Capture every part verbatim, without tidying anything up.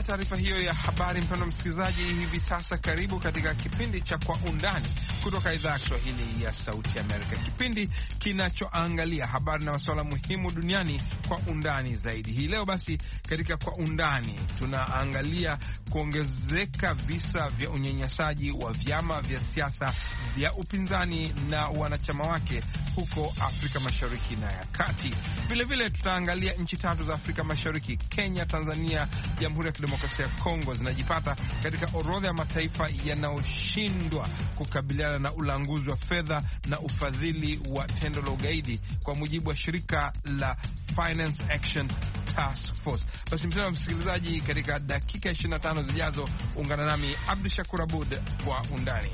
taarifa hiyo ya habari, mpendwa msikilizaji, hivi sasa karibu katika kipindi cha Kwa Undani kutoka idhaa ya Kiswahili ya Sauti Amerika, kipindi kinachoangalia habari na masuala muhimu duniani kwa undani zaidi. Hii leo basi katika Kwa Undani tunaangalia kuongezeka visa vya unyanyasaji wa vyama vya siasa vya upinzani na wanachama wake huko Afrika Mashariki na ya Kati. Vilevile tutaangalia nchi tatu za Afrika Mashariki, Kenya, Tanzania, Jamhuri ya Kidemokrasia ya Kongo zinajipata katika orodha ya mataifa yanayoshindwa kukabiliana na ulanguzi wa fedha na ufadhili wa tendo la ugaidi kwa mujibu wa shirika la Finance Action Task Force. Basi mpendwa msikilizaji, katika dakika ishirini na tano zijazo ungana nami Abdu Shakur Abud kwa undani.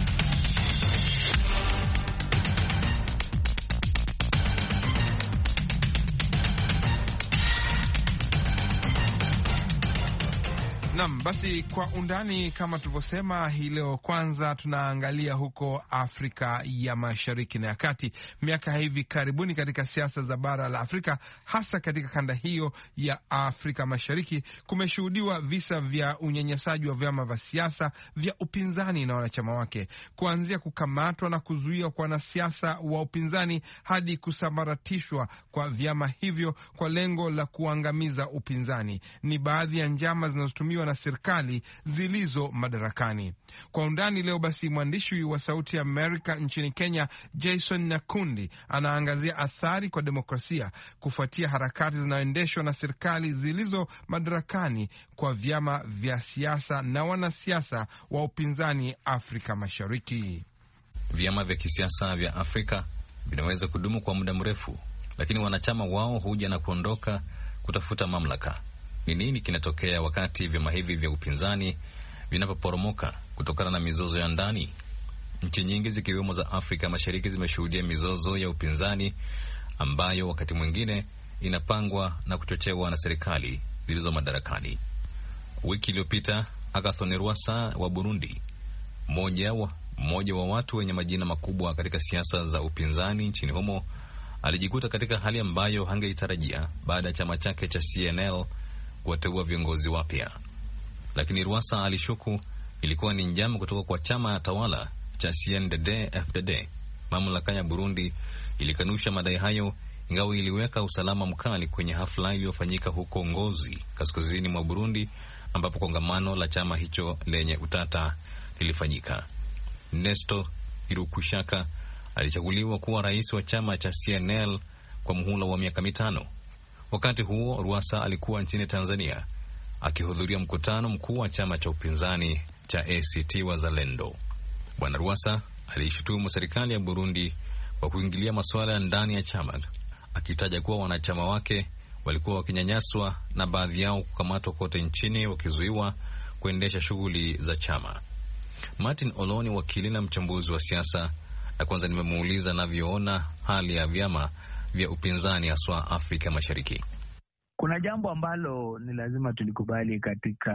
Naam, basi kwa undani kama tulivyosema hii leo, kwanza tunaangalia huko Afrika ya Mashariki na ya Kati. Miaka hivi karibuni katika siasa za bara la Afrika, hasa katika kanda hiyo ya Afrika Mashariki, kumeshuhudiwa visa vya unyanyasaji wa vyama vya siasa vya upinzani na wanachama wake, kuanzia kukamatwa na kuzuiwa kwa wanasiasa wa upinzani hadi kusambaratishwa kwa vyama hivyo kwa lengo la kuangamiza upinzani. Ni baadhi ya njama zinazotumiwa na serikali zilizo madarakani. Kwa undani leo basi, mwandishi wa Sauti ya Amerika nchini Kenya, Jason Nyakundi, anaangazia athari kwa demokrasia kufuatia harakati zinazoendeshwa na serikali zilizo madarakani kwa vyama vya siasa na wanasiasa wa upinzani Afrika Mashariki. Vyama vya kisiasa vya Afrika vinaweza kudumu kwa muda mrefu, lakini wanachama wao huja na kuondoka kutafuta mamlaka. Ni nini kinatokea wakati vyama hivi vya upinzani vinapoporomoka kutokana na mizozo ya ndani? Nchi nyingi zikiwemo za Afrika Mashariki zimeshuhudia mizozo ya upinzani ambayo wakati mwingine inapangwa na kuchochewa na serikali zilizo madarakani. Wiki iliyopita, Agathon Rwasa wa Burundi, mmoja wa, mmoja wa watu wenye majina makubwa katika siasa za upinzani nchini humo, alijikuta katika hali ambayo hangeitarajia baada ya chama chake cha C N L kuwateua viongozi wapya. Lakini Rwasa alishuku ilikuwa ni njama kutoka kwa chama tawala cha C N D D F D D. Mamlaka ya Burundi ilikanusha madai hayo, ingawa iliweka usalama mkali kwenye hafla iliyofanyika huko Ngozi, kaskazini mwa Burundi, ambapo kongamano la chama hicho lenye utata lilifanyika. Nestor Irukushaka alichaguliwa kuwa rais wa chama cha C N L kwa muhula wa miaka mitano. Wakati huo Rwasa alikuwa nchini Tanzania akihudhuria mkutano mkuu wa chama cha upinzani cha A C T Wazalendo. Bwana Rwasa aliishutumu serikali ya Burundi kwa kuingilia masuala ya ndani ya chama, akitaja kuwa wanachama wake walikuwa wakinyanyaswa na baadhi yao kukamatwa kote nchini wakizuiwa kuendesha shughuli za chama. Martin Oloni, wakili na mchambuzi wa siasa, na kwanza nimemuuliza anavyoona hali ya vyama vya upinzani haswa Afrika Mashariki. Kuna jambo ambalo ni lazima tulikubali katika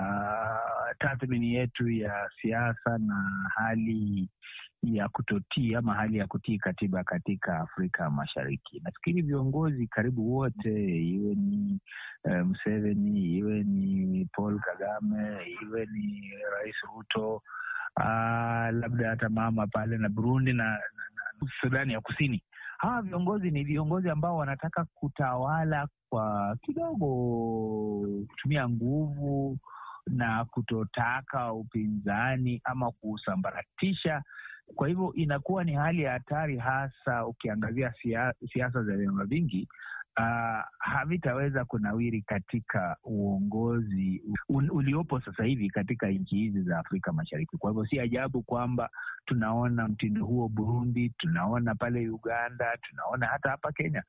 tathmini yetu ya siasa na hali ya kutotii ama hali ya kutii katiba katika Afrika Mashariki. Nafikiri viongozi karibu wote, iwe ni uh, Museveni, iwe ni Paul Kagame, iwe ni Rais Ruto, uh, labda hata mama pale na Burundi na, na, na Sudani ya Kusini, hawa viongozi ni viongozi ambao wanataka kutawala kwa kidogo, kutumia nguvu na kutotaka upinzani ama kusambaratisha. Kwa hivyo inakuwa ni hali ya hatari, hasa ukiangazia siasa za vyama vingi uh, havitaweza kunawiri katika uongozi uliopo sasa hivi katika nchi hizi za Afrika Mashariki. Kwa hivyo si ajabu kwamba tunaona mtindo huo Burundi, tunaona pale Uganda, tunaona hata hapa Kenya.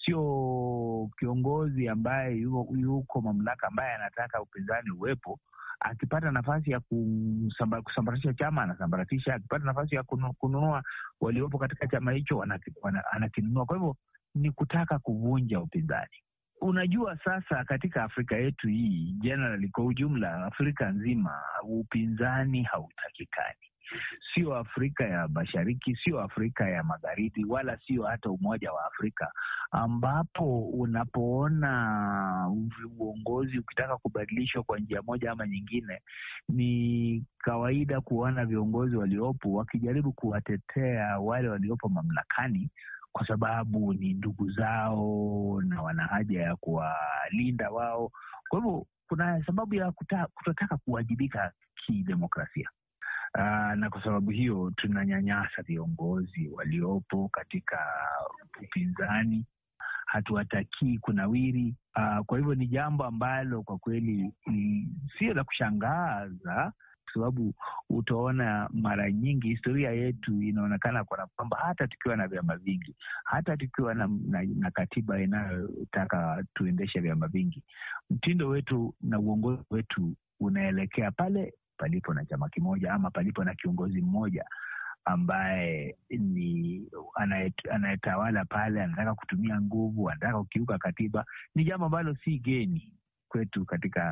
Sio kiongozi ambaye yuko, yuko mamlaka ambaye anataka upinzani uwepo, akipata nafasi ya kusambaratisha chama anasambaratisha, akipata nafasi ya kununua waliopo katika chama hicho anakinunua. Kwa hivyo ni kutaka kuvunja upinzani. Unajua, sasa katika Afrika yetu hii generally, kwa ujumla Afrika nzima, upinzani hautakikani. sio Afrika ya Mashariki, sio Afrika ya Magharibi, wala sio hata Umoja wa Afrika, ambapo unapoona uongozi ukitaka kubadilishwa kwa njia moja ama nyingine, ni kawaida kuona viongozi waliopo wakijaribu kuwatetea wale waliopo mamlakani, kwa sababu ni ndugu zao na wana haja ya kuwalinda wao. Kwa hivyo kuna sababu ya kuta, kutotaka kuwajibika kidemokrasia. Uh, na kwa sababu hiyo tunanyanyasa viongozi waliopo katika upinzani, hatuwatakii kunawiri. Uh, kwa hivyo ni jambo ambalo kwa kweli sio la kushangaza, kwa sababu utaona mara nyingi historia yetu inaonekana kwa kwamba hata tukiwa na vyama vingi, hata tukiwa na, na, na katiba inayotaka tuendeshe vyama vingi, mtindo wetu na uongozi wetu unaelekea pale palipo na chama kimoja ama palipo na kiongozi mmoja ambaye ni anayetawala pale, anataka kutumia nguvu, anataka kukiuka katiba. Ni jambo ambalo si geni kwetu katika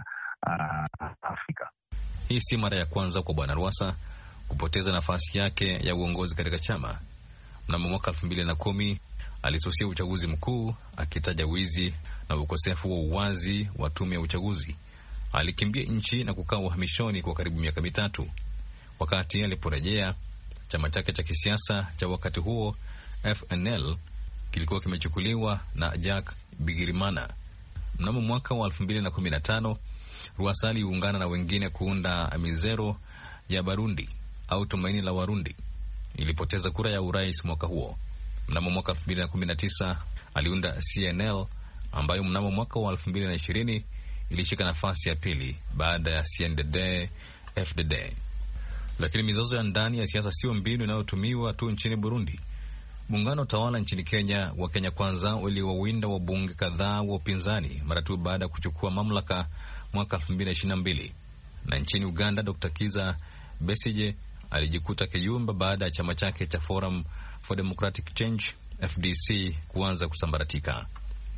uh, Afrika. Hii si mara ya kwanza kwa Bwana Rwasa kupoteza nafasi yake ya uongozi katika chama. Mnamo mwaka elfu mbili na kumi alisusia uchaguzi mkuu akitaja wizi na ukosefu wa uwazi wa tume ya uchaguzi. Alikimbia nchi na kukaa uhamishoni kwa karibu miaka mitatu. Wakati aliporejea, chama chake cha kisiasa cha wakati huo F N L kilikuwa kimechukuliwa na Jack Bigirimana. Mnamo mwaka wa elfu mbili na kumi na tano Rwasa aliungana na wengine kuunda Amizero ya Barundi au Tumaini la Warundi. Ilipoteza kura ya urais mwaka huo. Mnamo mwaka elfu mbili na kumi na tisa aliunda C N L ambayo mnamo mwaka wa elfu mbili na ishirini ilishika nafasi ya pili baada ya C N D D F D D. Lakini mizozo ya ndani ya siasa sio mbinu inayotumiwa tu nchini Burundi. Muungano tawala nchini Kenya wa Kenya Kwanza uliwawinda wabunge kadhaa wa upinzani mara tu baada ya kuchukua mamlaka mwaka elfu mbili na ishirini na mbili. Na nchini Uganda, Doctor Kiza Besigye alijikuta kiyumba baada ya chama chake cha Forum for Democratic Change F D C kuanza kusambaratika.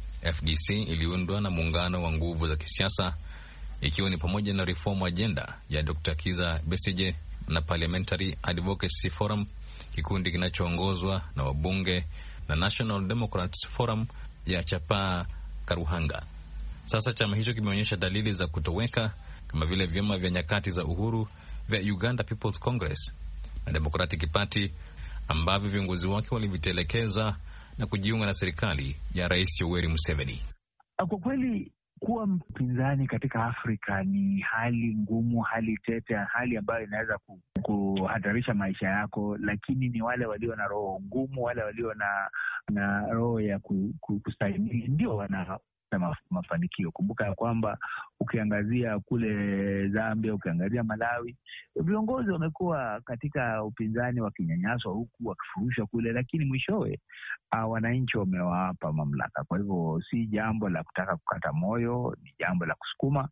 F D C iliundwa na muungano wa nguvu za kisiasa, ikiwa ni pamoja na Reform Agenda ya Doctor Kiza Besigye na Parliamentary Advocacy Forum, kikundi kinachoongozwa na wabunge, na National Democrats Forum ya Chapa Karuhanga. Sasa chama hicho kimeonyesha dalili za kutoweka, kama vile vyama vya nyakati za uhuru vya Uganda People's Congress na Democratic Party ambavyo viongozi wake walivitelekeza na kujiunga na serikali ya Rais Yoweri Museveni. Kwa kweli kuwa mpinzani katika Afrika ni hali ngumu, hali tete, hali ambayo inaweza kuhatarisha maisha yako, lakini ni wale walio na roho ngumu, wale walio na na roho ya kustahimili ndio wana na mafanikio. Kumbuka ya kwamba ukiangazia kule Zambia, ukiangazia Malawi, viongozi wamekuwa katika upinzani wakinyanyaswa huku, wakifurushwa kule, lakini mwishowe uh, wananchi wamewapa mamlaka. Kwa hivyo si jambo la kutaka kukata moyo, ni jambo la kusukuma.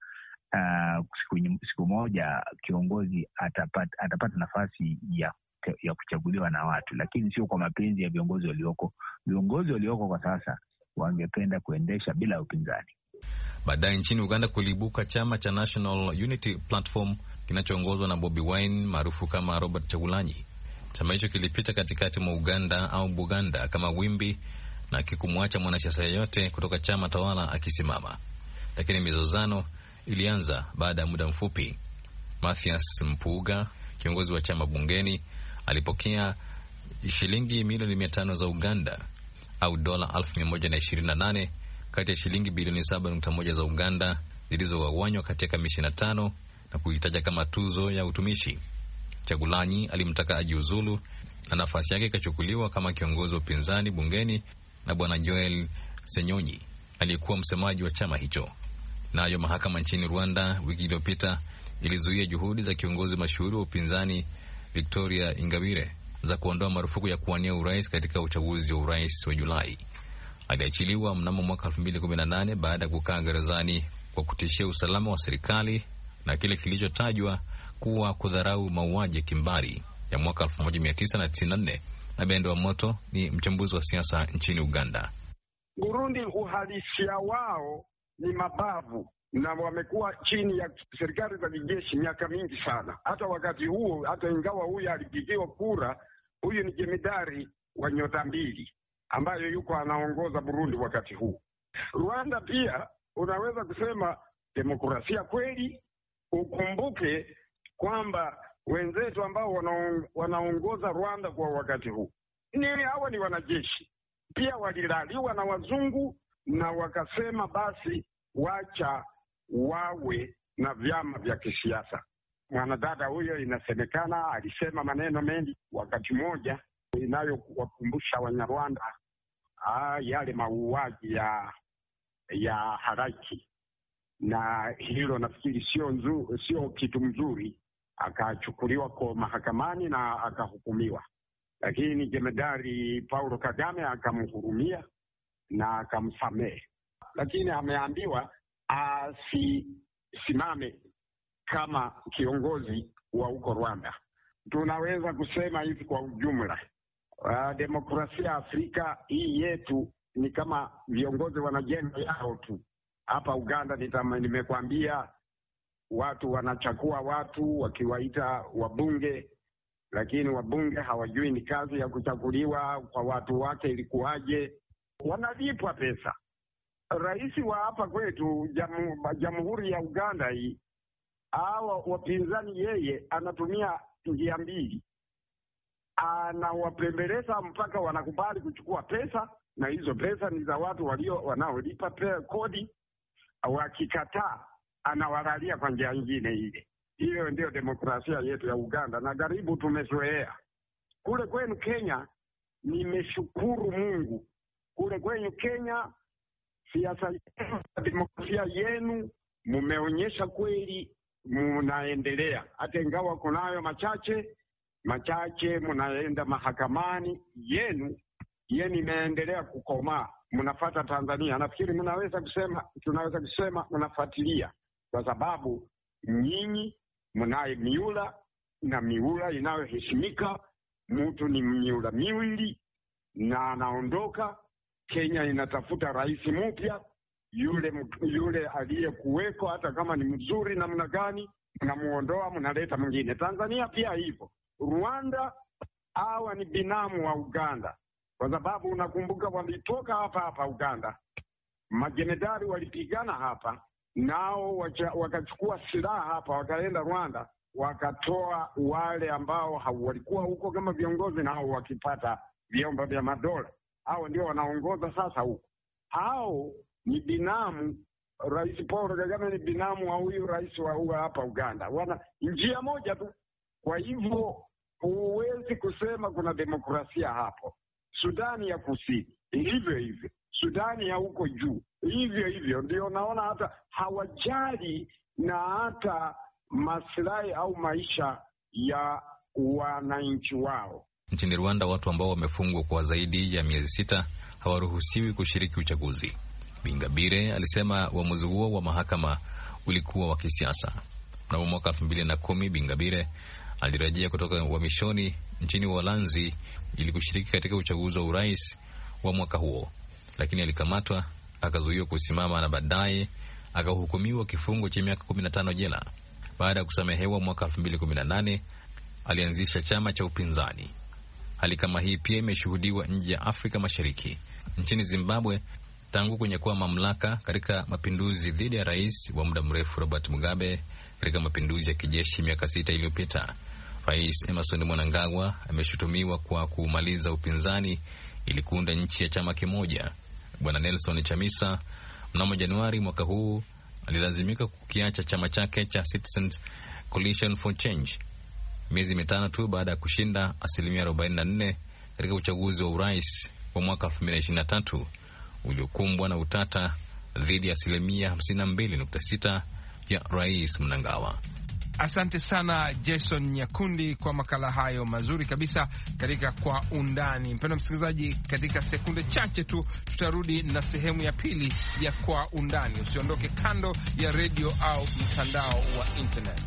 Uh, siku, siku moja kiongozi atapata, atapata nafasi ya ya kuchaguliwa na watu, lakini sio kwa mapenzi ya viongozi walioko. Viongozi walioko kwa sasa wangependa kuendesha bila upinzani. Baadaye nchini Uganda kulibuka chama cha National Unity Platform kinachoongozwa na Bobi Wine maarufu kama Robert Chagulanyi. Chama hicho kilipita katikati mwa Uganda au Buganda kama wimbi na kikumwacha mwanasiasa yeyote kutoka chama tawala akisimama. Lakini mizozano ilianza baada ya muda mfupi. Mathias Mpuuga, kiongozi wa chama bungeni, alipokea shilingi milioni mia tano za Uganda au dola elfu mia moja na ishirini na nane kati ya shilingi bilioni saba nukta moja za Uganda zilizogawanywa kati ya kamishina tano na kuitaja kama tuzo ya utumishi. Chagulanyi alimtaka ajiuzulu na nafasi yake ikachukuliwa kama kiongozi wa upinzani bungeni na Bwana Joel Senyonyi aliyekuwa msemaji wa chama hicho. Nayo mahakama nchini Rwanda wiki iliyopita ilizuia juhudi za kiongozi mashuhuri wa upinzani Victoria Ingabire za kuondoa marufuku ya kuwania urais katika uchaguzi wa urais wa Julai. Aliachiliwa mnamo mwaka elfu mbili kumi na nane baada ya kukaa gerezani kwa kutishia usalama wa serikali na kile kilichotajwa kuwa kudharau mauaji ya kimbari ya mwaka elfu moja mia tisa tisini na nne. Na Bendo wa Moto ni mchambuzi wa siasa nchini Uganda. Burundi uhalisia wao ni mabavu, na wamekuwa chini ya serikali za kijeshi miaka mingi sana. Hata wakati huo, hata ingawa huyu alipigiwa kura, huyu ni jemedari wa nyota mbili ambayo yuko anaongoza Burundi wakati huu. Rwanda pia unaweza kusema demokrasia kweli. Ukumbuke kwamba wenzetu ambao wanaongoza Rwanda kwa wakati huu ni hawa ni wanajeshi pia, walilaliwa na wazungu na wakasema basi wacha wawe na vyama vya kisiasa. Mwanadada huyo inasemekana alisema maneno mengi wakati mmoja inayowakumbusha Wanyarwanda ah, yale mauaji ya ya halaiki, na hilo nafikiri sio nzuri, sio kitu mzuri. Akachukuliwa kwa mahakamani na akahukumiwa, lakini jemedari Paulo Kagame akamhurumia na akamsamehe, lakini ameambiwa asisimame kama kiongozi wa huko Rwanda. Tunaweza kusema hivi kwa ujumla, uh, demokrasia Afrika hii yetu ni kama viongozi wanajenga yao tu. Hapa Uganda nimekwambia watu wanachakua watu wakiwaita wabunge, lakini wabunge hawajui ni kazi ya kuchaguliwa kwa watu wake ilikuwaje. Wanalipwa pesa. Rais wa hapa kwetu jamu, Jamhuri ya Uganda hii, hawa wapinzani yeye anatumia njia mbili. Anawapembeleza mpaka wanakubali kuchukua pesa, na hizo pesa ni za watu walio wanaolipa kodi. Wakikataa anawalalia kwa njia nyingine ile. Hiyo ndio demokrasia yetu ya Uganda, na karibu tumezoea. Kule kwenu Kenya, nimeshukuru Mungu, kule kwenu Kenya siasa yenu, demokrasia yenu mumeonyesha kweli munaendelea, hata ingawa kunayo machache machache, munaenda mahakamani, yenu yenu imeendelea kukomaa. Mnafuata Tanzania, nafikiri mnaweza kusema tunaweza kusema mnafuatilia, kwa sababu nyinyi mnaye miula na miula inayoheshimika. Mtu ni miula miwili na anaondoka. Kenya inatafuta rais mpya, yule yule aliyekuweko hata kama ni mzuri namna gani mnamuondoa, mnaleta mwingine. Tanzania pia hivyo. Rwanda hawa ni binamu wa Uganda, kwa sababu unakumbuka walitoka hapa hapa Uganda, majenedari walipigana hapa, nao wakachukua silaha hapa wakaenda Rwanda, wakatoa wale ambao walikuwa huko kama viongozi, nao wakipata vyombo vya madola. Hao ndio wanaongoza sasa huko. Hao ni binamu. Rais Paul Kagame ni binamu wa huyu rais wa huyu hapa Uganda. Wana njia moja tu. Kwa hivyo huwezi kusema kuna demokrasia hapo. Sudani ya Kusini hivyo hivyo, Sudani ya huko juu hivyo hivyo. Ndio naona hata hawajali na hata maslahi au maisha ya wananchi wao. Nchini Rwanda, watu ambao wamefungwa kwa zaidi ya miezi sita hawaruhusiwi kushiriki uchaguzi. Bingabire alisema uamuzi huo wa mahakama ulikuwa wa kisiasa. Mnamo mwaka elfu mbili na kumi, Bingabire alirejea kutoka uhamishoni nchini Uholanzi ili kushiriki katika uchaguzi wa urais wa mwaka huo, lakini alikamatwa, akazuiwa kusimama na baadaye akahukumiwa kifungo cha miaka kumi na tano jela. Baada ya kusamehewa mwaka elfu mbili kumi na nane, alianzisha chama cha upinzani. Hali kama hii pia imeshuhudiwa nje ya Afrika Mashariki. Nchini Zimbabwe, tangu kunyakua mamlaka katika mapinduzi dhidi ya rais wa muda mrefu Robert Mugabe katika mapinduzi ya kijeshi miaka sita iliyopita, Rais Emmerson Mnangagwa ameshutumiwa kwa kumaliza upinzani ili kuunda nchi ya chama kimoja. Bwana Nelson Chamisa mnamo Januari mwaka huu alilazimika kukiacha chama chake cha Citizens Coalition for Change miezi mitano tu baada ya kushinda asilimia arobaini na nne katika uchaguzi wa urais wa mwaka elfu mbili ishirini na tatu uliokumbwa na utata dhidi ya asilimia hamsini na mbili nukta sita ya Rais Mnangagwa. Asante sana Jason Nyakundi kwa makala hayo mazuri kabisa katika Kwa Undani. Mpendwa msikilizaji, katika sekunde chache tu tutarudi na sehemu ya pili ya Kwa Undani. Usiondoke kando ya redio au mtandao wa internet.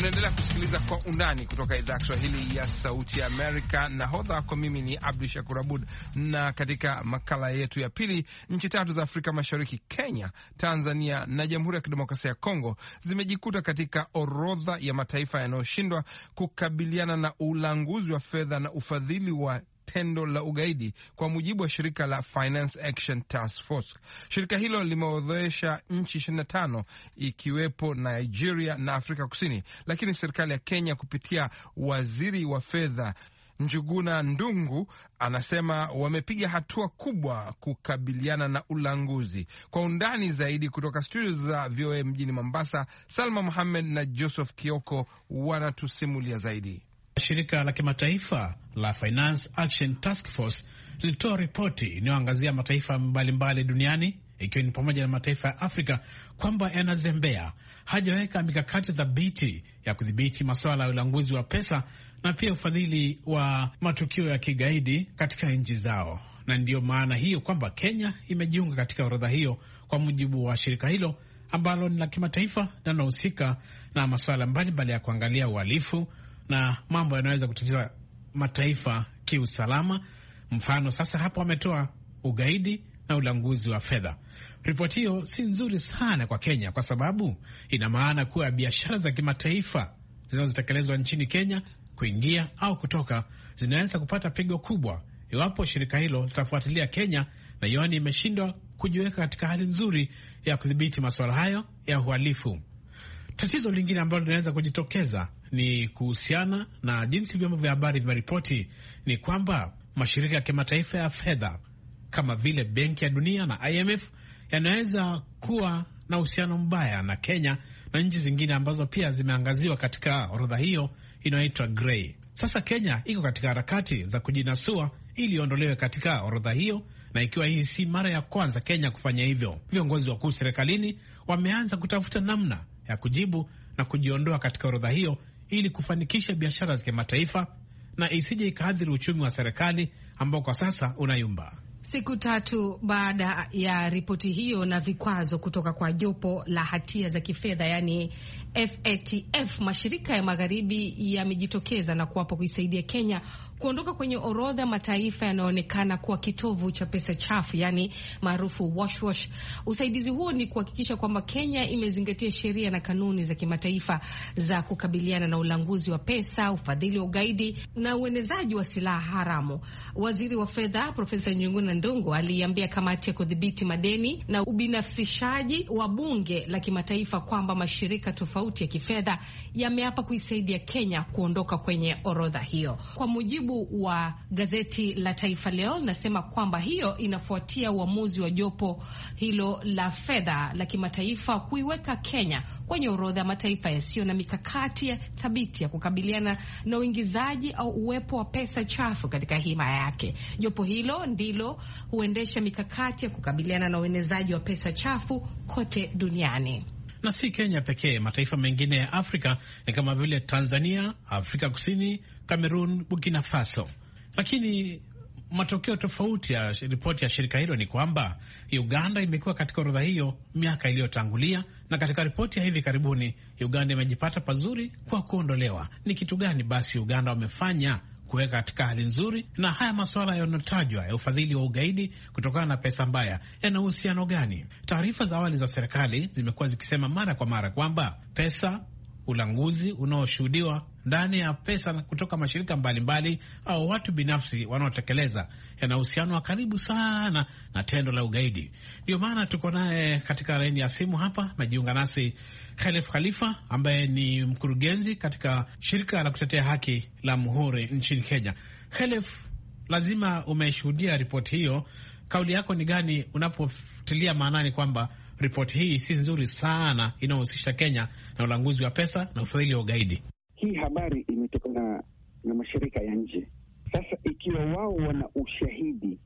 Unaendelea kusikiliza Kwa Undani kutoka idhaa ya Kiswahili ya Sauti ya Amerika. Nahodha wako mimi ni Abdu Shakur Abud, na katika makala yetu ya pili, nchi tatu za Afrika Mashariki, Kenya, Tanzania na Jamhuri ya Kidemokrasia ya Kongo zimejikuta katika orodha ya mataifa yanayoshindwa kukabiliana na ulanguzi wa fedha na ufadhili wa tendo la ugaidi, kwa mujibu wa shirika la Finance Action Task Force. Shirika hilo limeorodhesha nchi ishirini na tano ikiwepo Nigeria na Afrika Kusini, lakini serikali ya Kenya kupitia waziri wa fedha Njuguna Ndungu anasema wamepiga hatua kubwa kukabiliana na ulanguzi. Kwa undani zaidi kutoka studio za V O A mjini Mombasa, Salma Mohamed na Joseph Kioko wanatusimulia zaidi. Shirika la kimataifa la Finance Action Task Force lilitoa ripoti inayoangazia mataifa mbalimbali duniani, ikiwa ni pamoja na mataifa ya Afrika, kwamba yanazembea, hajaweka mikakati thabiti ya kudhibiti masuala ya ulanguzi wa pesa na pia ufadhili wa matukio ya kigaidi katika nchi zao. Na ndiyo maana hiyo kwamba Kenya imejiunga katika orodha hiyo, kwa mujibu wa shirika hilo ambalo ni la kimataifa linalohusika na masuala mbalimbali ya kuangalia uhalifu na mambo yanaweza kutatiza mataifa kiusalama. Mfano sasa hapo wametoa ugaidi na ulanguzi wa fedha. Ripoti hiyo si nzuri sana kwa Kenya, kwa sababu ina maana kuwa biashara za kimataifa zinazotekelezwa nchini Kenya kuingia au kutoka zinaweza kupata pigo kubwa iwapo shirika hilo litafuatilia Kenya na ioni imeshindwa kujiweka katika hali nzuri ya kudhibiti masuala hayo ya uhalifu. Tatizo lingine ambalo linaweza kujitokeza ni kuhusiana na jinsi vyombo vya habari vimeripoti, ni kwamba mashirika ya kimataifa ya fedha kama vile Benki ya Dunia na I M F yanaweza kuwa na uhusiano mbaya na Kenya na nchi zingine ambazo pia zimeangaziwa katika orodha hiyo inayoitwa Grey. Sasa Kenya iko katika harakati za kujinasua ili iondolewe katika orodha hiyo, na ikiwa hii si mara ya kwanza Kenya kufanya hivyo. Viongozi wakuu serikalini wameanza kutafuta namna ya kujibu na kujiondoa katika orodha hiyo ili kufanikisha biashara za kimataifa na isije ikaathiri uchumi wa serikali ambao kwa sasa unayumba. Siku tatu baada ya ripoti hiyo na vikwazo kutoka kwa jopo la hatia za kifedha, yani F A T F, mashirika ya magharibi yamejitokeza na kuwapa kuisaidia Kenya kuondoka kwenye orodha ya mataifa yanayoonekana kuwa kitovu cha pesa chafu, yani maarufu wash wash. Usaidizi huo ni kuhakikisha kwamba Kenya imezingatia sheria na kanuni za kimataifa za kukabiliana na ulanguzi wa pesa, ufadhili wa ugaidi na uenezaji wa silaha haramu. Waziri wa fedha Profesa Njuguna Ndungu aliambia kamati ya kudhibiti madeni na ubinafsishaji wa bunge la kimataifa kwamba mashirika tofauti ya kifedha yameapa kuisaidia Kenya kuondoka kwenye orodha hiyo. Kwa mujibu wa gazeti la Taifa Leo, nasema kwamba hiyo inafuatia uamuzi wa jopo hilo la fedha la kimataifa kuiweka Kenya kwenye orodha ya mataifa yasiyo na mikakati ya thabiti ya kukabiliana na uingizaji au uwepo wa pesa chafu katika himaya yake. Jopo hilo ndilo huendesha mikakati ya kukabiliana na uenezaji wa pesa chafu kote duniani. Na si Kenya pekee, mataifa mengine ya Afrika ni kama vile Tanzania, Afrika Kusini, Cameroon, Burkina Faso. Lakini matokeo tofauti ya ripoti ya shirika hilo ni kwamba Uganda imekuwa katika orodha hiyo miaka iliyotangulia, na katika ripoti ya hivi karibuni Uganda imejipata pazuri kwa kuondolewa. Ni kitu gani basi Uganda wamefanya kuweka katika hali nzuri? Na haya masuala yanayotajwa ya ufadhili wa ugaidi kutokana na pesa mbaya yana uhusiano gani? Taarifa za awali za serikali zimekuwa zikisema mara kwa mara kwamba pesa, ulanguzi unaoshuhudiwa ndani ya pesa kutoka mashirika mbalimbali mbali, au watu binafsi wanaotekeleza yana uhusiano wa karibu sana na tendo la ugaidi. Ndio maana tuko naye katika laini ya simu hapa, najiunga nasi Khalif Khalifa ambaye ni mkurugenzi katika shirika la kutetea haki la Muhuri nchini Kenya. Khalif, lazima umeshuhudia ripoti hiyo. Kauli yako ni gani unapotilia maanani kwamba ripoti hii si nzuri sana inayohusisha Kenya na ulanguzi wa pesa na ufadhili wa ugaidi? Hii habari imetokana na, na mashirika ya nje. Sasa ikiwa wao wana ushahidi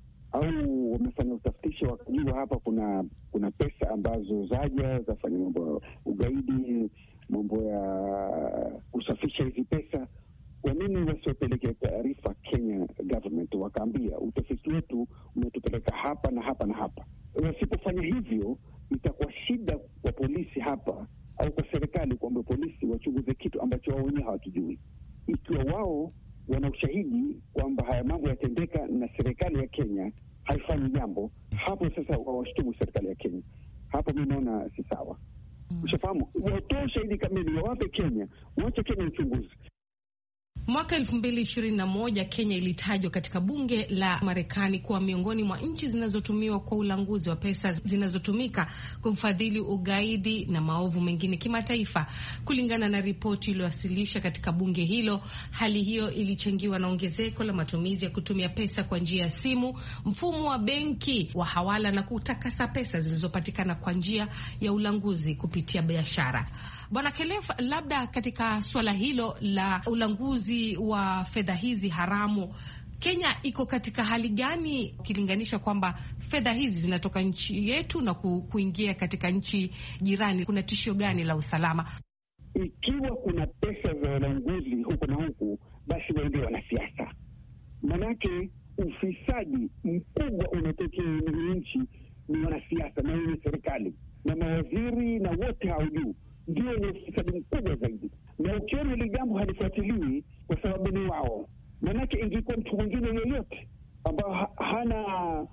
au wamefanya utafiti wakajua hapa kuna kuna pesa ambazo zaja zafanya mambo ya ugaidi, mambo ya kusafisha hizi pesa, kwa nini wasiopeleke taarifa Kenya government wakaambia utafiti wetu umetupeleka hapa na hapa na hapa? Wasipofanya hivyo, itakuwa shida kwa polisi hapa au kwa serikali kwamba polisi wachunguze kitu ambacho haifanyi jambo, hapo sasa wawashtumu serikali ya Kenya. Hapo mimi naona si sawa. Mm. Ushafahamu, watoe shahidi kamili, wawape Kenya, wache Kenya uchunguzi. Mwaka elfu mbili ishirini na moja Kenya ilitajwa katika bunge la Marekani kuwa miongoni mwa nchi zinazotumiwa kwa ulanguzi wa pesa zinazotumika kumfadhili ugaidi na maovu mengine kimataifa. Kulingana na ripoti iliyowasilisha katika bunge hilo, hali hiyo ilichangiwa na ongezeko la matumizi ya kutumia pesa kwa njia ya simu, mfumo wa benki wa hawala na kutakasa pesa zilizopatikana kwa njia ya ulanguzi kupitia biashara. Bwana Khelef, labda katika swala hilo la ulanguzi wa fedha hizi haramu, Kenya iko katika hali gani ukilinganisha kwamba fedha hizi zinatoka nchi yetu na kuingia katika nchi jirani? Kuna tishio gani la usalama? Ikiwa kuna pesa za ulanguzi huku na huku, basi wao ndio wanasiasa. Manake ufisadi mkubwa unatokea nchi ni wanasiasa na ni serikali na mawaziri na wote hao juu ndio ni ufisadi mkubwa zaidi. Na ukiona ile jambo halifuatiliwi kwa sababu ni wao, manake ingekuwa mtu mwingine yeyote ambao ha hana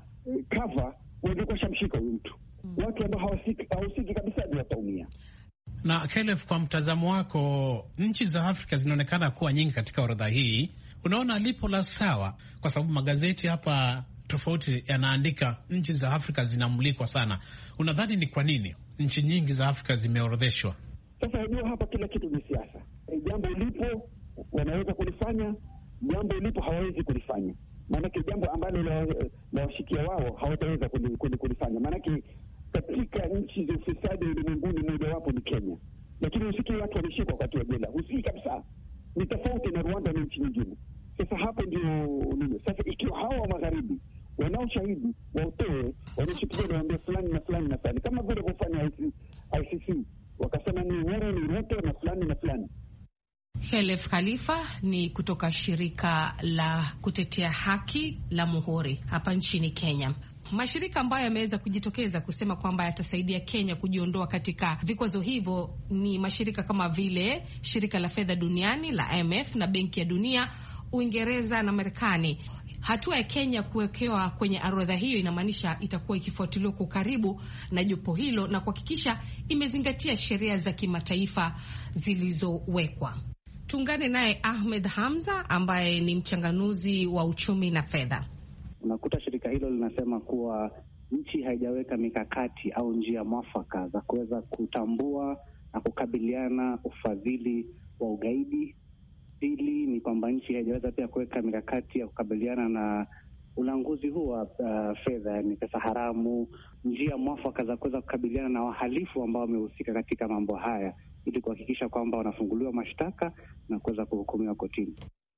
cover wangekuwa shamshika huyu mtu. Mm. Watu ambao hawasiki hawasiki kabisa ndio wataumia. Na Khelef, kwa mtazamo wako, nchi za Afrika zinaonekana kuwa nyingi katika orodha hii. Unaona lipo la sawa? Kwa sababu magazeti hapa tofauti yanaandika nchi za Afrika zinamulikwa sana. Unadhani ni kwa nini nchi nyingi za Afrika zimeorodheshwa? Sasa unajua hapa kila kitu ni siasa. E, jambo lipo wanaweza kulifanya, jambo lipo hawawezi kulifanya. Maanake jambo ambalo la washikia wao hawataweza kulifanya. Maanake katika nchi za ufisadi ulimwenguni moja wapo ni Kenya. Lakini usikii watu walishikwa wakati wa jela. Usikii kabisa. Ni tofauti na Rwanda na nchi nyingine. Sasa hapo ndio nini? Sasa ikiwa hawa wa magharibi wanao shahidi wautoe, wanashikilia waambie fulani na fulani na fulani, kama vile kufanya I C C wakasema ni Uhuru ni Ruto na fulani na fulani. Khelef Khalifa ni kutoka shirika la kutetea haki la Muhuri hapa nchini Kenya. Mashirika ambayo yameweza kujitokeza kusema kwamba yatasaidia Kenya kujiondoa katika vikwazo hivyo ni mashirika kama vile shirika la fedha duniani la I M F na Benki ya Dunia, Uingereza na Marekani. Hatua ya Kenya kuwekewa kwenye orodha hiyo inamaanisha itakuwa ikifuatiliwa kwa karibu na jopo hilo na kuhakikisha imezingatia sheria za kimataifa zilizowekwa. Tuungane naye Ahmed Hamza ambaye ni mchanganuzi wa uchumi na fedha. Unakuta shirika hilo linasema kuwa nchi haijaweka mikakati au njia mwafaka za kuweza kutambua na kukabiliana ufadhili wa ugaidi. Pili ni kwamba nchi haijaweza pia kuweka mikakati ya kukabiliana na ulanguzi huu wa uh, fedha, yani pesa haramu, njia mwafaka za kuweza kukabiliana na wahalifu ambao wamehusika katika mambo haya ili kuhakikisha kwamba wanafunguliwa mashtaka na kuweza kuhukumiwa kotini.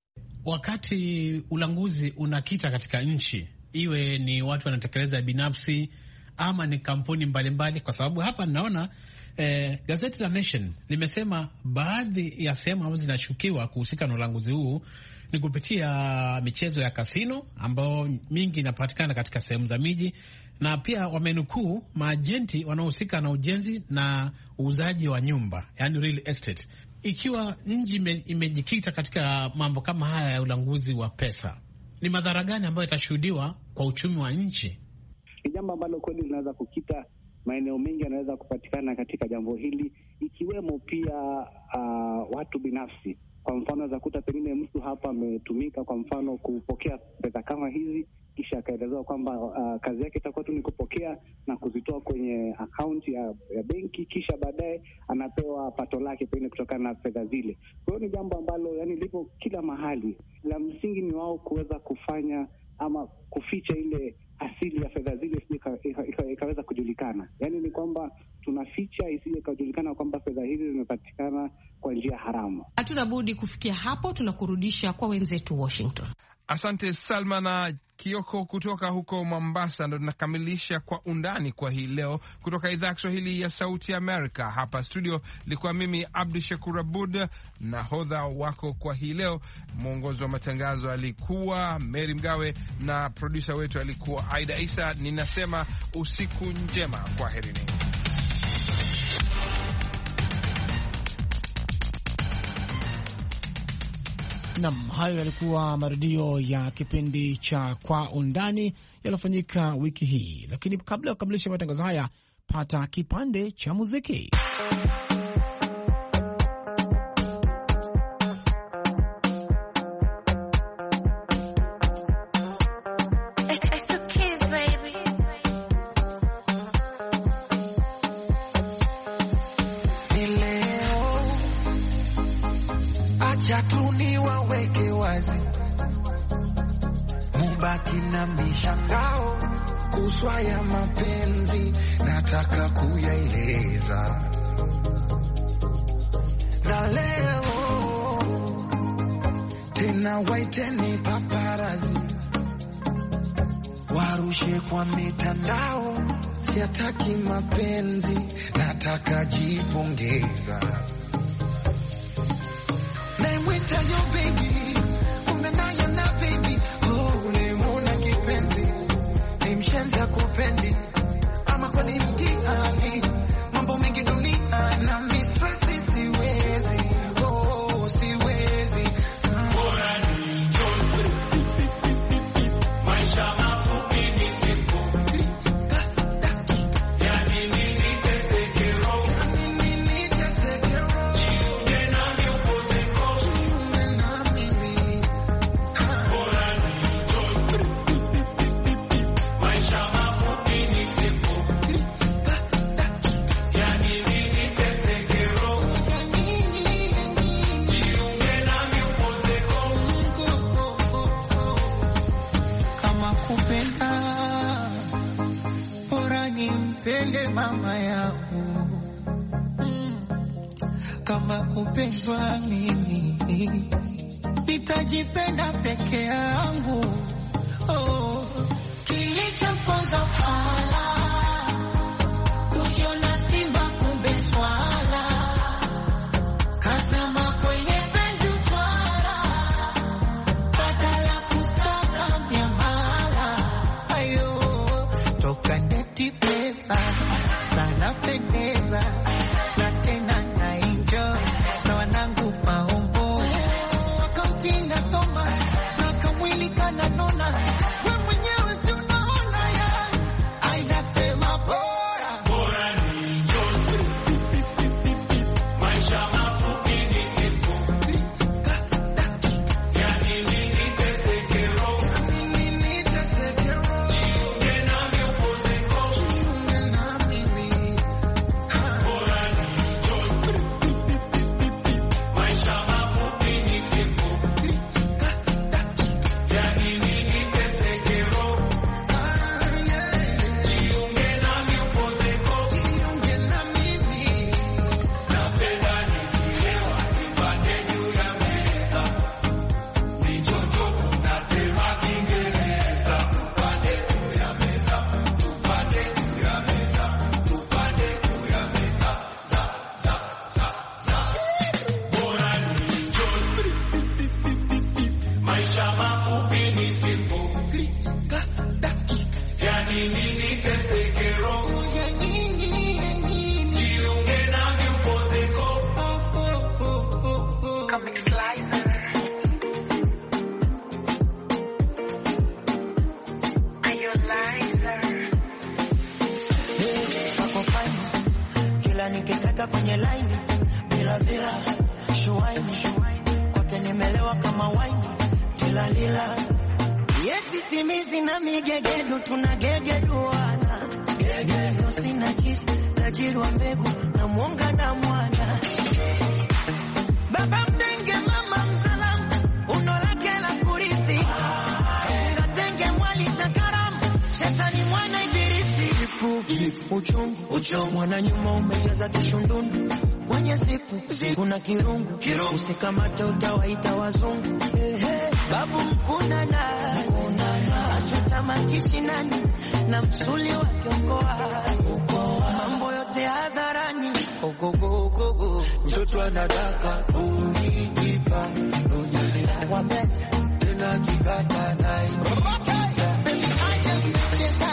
Wakati ulanguzi unakita katika nchi, iwe ni watu wanatekeleza binafsi ama ni kampuni mbalimbali mbali, kwa sababu hapa naona eh, gazeti la Nation limesema baadhi ya sehemu ambazo zinashukiwa kuhusika na ulanguzi huu ni kupitia michezo ya kasino ambayo mingi inapatikana katika sehemu za miji, na pia wamenukuu maajenti wanaohusika na ujenzi na uuzaji wa nyumba, yani real estate. Ikiwa nchi imejikita katika mambo kama haya ya ulanguzi wa pesa, ni madhara gani ambayo itashuhudiwa kwa uchumi wa nchi? Ni jambo ambalo kweli linaweza kukita maeneo mengi yanaweza kupatikana katika jambo hili, ikiwemo pia uh, watu binafsi. Kwa mfano za kuta pengine mtu hapa ametumika kwa mfano kupokea pesa kama hizi, kisha akaelezewa kwamba uh, kazi yake itakuwa tu ni kupokea na kuzitoa kwenye akaunti ya, ya benki, kisha baadaye anapewa pato lake pengine kutokana na fedha zile. Kwa hiyo ni jambo ambalo yani lipo kila mahali. La msingi ni wao kuweza kufanya ama kuficha ile asili ya fedha zile isije ikaweza kujulikana. Yaani ni kwamba tunaficha isije ikajulikana kwamba fedha hizi zimepatikana kwa njia haramu. Hatuna budi kufikia hapo, tunakurudisha kwa wenzetu Washington. Asante Salma na Kioko kutoka huko Mombasa. Ndo tunakamilisha Kwa Undani kwa hii leo kutoka idhaa ya Kiswahili ya Sauti Amerika. Hapa studio ilikuwa mimi Abdu Shakur Abud, nahodha wako kwa hii leo. Mwongozi wa matangazo alikuwa Mary Mgawe na produsa wetu alikuwa Aida Isa. Ninasema usiku njema, kwaherini. Nam, hayo yalikuwa marudio ya kipindi cha Kwa Undani yaliyofanyika wiki hii, lakini kabla ya kukamilisha matangazo haya, pata kipande cha muziki. Chatuni waweke wazi, mubaki na mishangao kuswa ya mapenzi, nataka kuyaeleza. Na leo tena waiteni paparazi, warushe kwa mitandao, siataki mapenzi, nataka jipongeza. Naimwita yo baby, unanaya na baby, oh, ulimuna kipenzi, ni mshenza kupendi, ama kwa ni mtihani, mambo mengi dunia, na mistresi siwezi, oh, siwezi. Bora ni njoni, maisha mafupi ni simple, yani nini tesekero, nini tesekero, mama yangu, kama kupendwa mimi nitajipenda peke yangu. Oh, kilichoponza fala kujiona simba kumbe swala, kazama kwenye penzi utwara, badala kusaka miamala. Ayo, toka neti pesa sana pendeza, na tena na enjoy na wanangu maombo, akaunti soma na kamwili kananona, we mwenyewe si unaona ya ainasema bora bora ni enjoy, maisha mafupi ni simple, yani nini tesekero, nini tesekero, jiunge nami upozeko, jiunge nami. Nikitaka kwenye line bila bila shuaini kwake nimelewa kama wine tila lila. Yesi simizi na migegedu tunagegeduana, gegedu sina chisi tajiri wa mbegu na mwonga na mwana. Baba mtenge mama msalamu unolake la kurithi, ngatenge mwali chakaramu shetani mwana idirisi. Uchungu, uchungu, mwana nyuma umejaza kishundundu, kwenye zipu, zipu na kirungu, kirungu, usikamate utawaita wazungu. Hey, hey, babu mkunana, mkunana, achota makishi nani, na msuli wa kiongoa, mambo yote hadharani, ogogo, ogogo, mtoto anadaka, unikipa, unyelina, wabeta, tena kikata, na ikisa, baby, acha, chesa,